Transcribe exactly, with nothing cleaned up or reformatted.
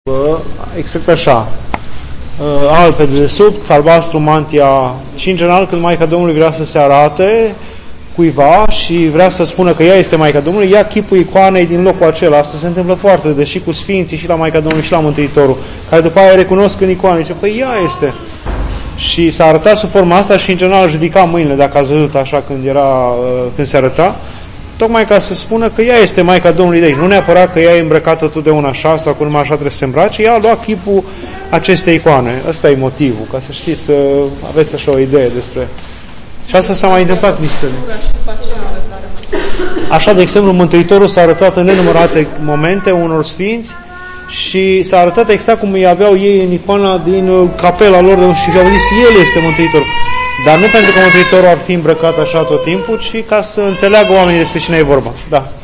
Exact așa. Alb pe dedesubt, albastru mantia. Și în general când Maica Domnului vrea să se arate cuiva și vrea să spună că ea este Maica Domnului, ia chipul icoanei din locul acela. Asta se întâmplă foarte des și cu Sfinții, și la Maica Domnului, și la Mântuitorul, care după aia recunosc în icoană. Zice, păi ea este. Și s-a arătat sub forma asta și în general își ridica mâinile, dacă ați văzut așa când, era, când se arăta, tocmai ca să spună că ea este Maica Domnului de aici. Nu neapărat că ea e îmbrăcată totdeauna așa sau că numai așa trebuie să se îmbrace, ea a luat chipul acestei icoane. Ăsta e motivul, ca să știți, să aveți așa o idee despre... Și asta s-a mai întâmplat niște. Așa, de exemplu, Mântuitorul s-a arătat în nenumărate momente unor sfinți și s-a arătat exact cum îi aveau ei în icoana din capela lor și au zis, El este Mântuitorul. Dar nu pentru că Mântuitorul ar fi îmbrăcat așa tot timpul, ci ca să înțeleagă oamenii despre cine e vorba. Da.